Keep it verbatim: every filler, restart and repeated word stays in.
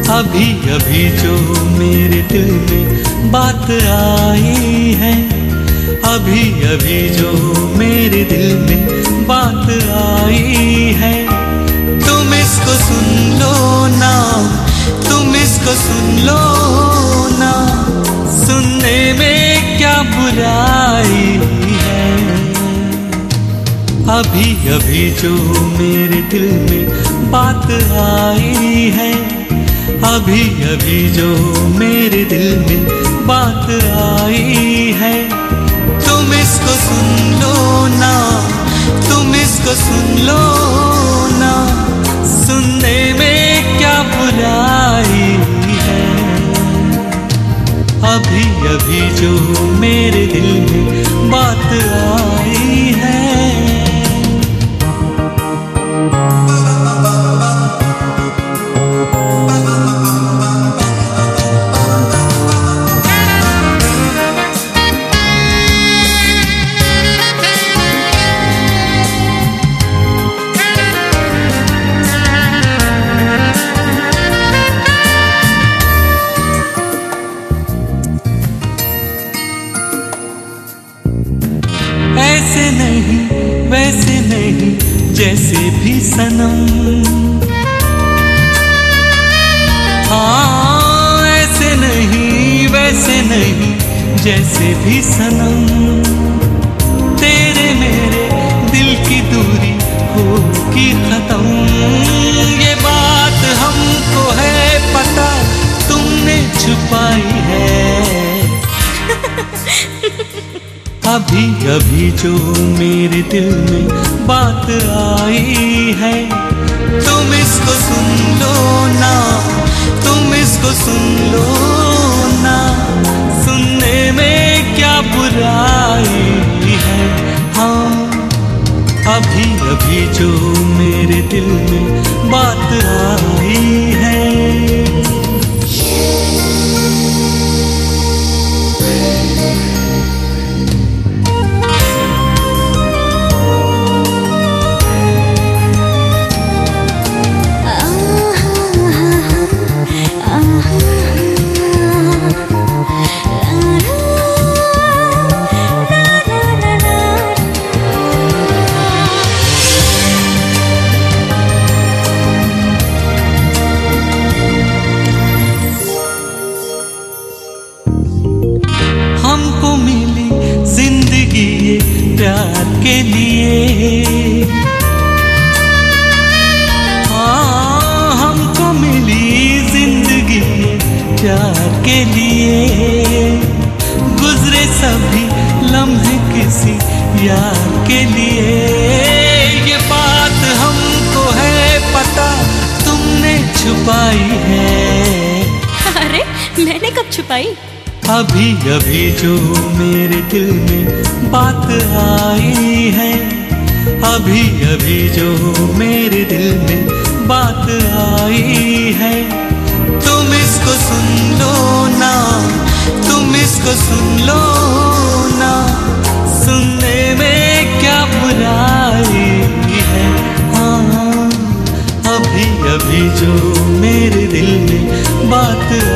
अभी अभी जो मेरे दिल में बात आई है, अभी अभी जो मेरे दिल में बात आई है, तुम इसको सुन लो ना, तुम इसको सुन लो ना, सुनने में क्या बुराई है। अभी अभी जो मेरे दिल में बात आई है, अभी अभी जो मेरे दिल में बात आई है, तुम इसको सुन लो ना, तुम इसको सुन लो ना, सुनने में क्या बुराई है। अभी अभी जो मेरे दिल में बात आई है। ऐसे नहीं वैसे नहीं जैसे भी सनम, हाँ ऐसे नहीं वैसे नहीं जैसे भी सनम, तेरे मेरे दिल की दूरी होगी खत्म, ये बात हमको है पता, तुमने छुपाई है। अभी अभी जो मेरे दिल में बात आई है, तुम इसको सुन लो ना, तुम इसको सुन लो ना, सुनने में क्या बुराई है। हाँ अभी अभी जो मेरे दिल में बात आई है। हमको मिली जिंदगी ये प्यार के लिए, हाँ हमको मिली जिंदगी ये प्यार के लिए, गुजरे सभी लम्हे किसी यार के लिए, ये बात हमको है पता, तुमने छुपाई है। अरे मैंने कब छुपाई? अभी अभी जो मेरे दिल में बात आई है, अभी अभी जो मेरे दिल में बात आई है, तुम इसको सुन लो ना, तुम इसको सुन लो ना, सुनने में क्या बुराई है। हाँ अभी अभी जो मेरे दिल में बात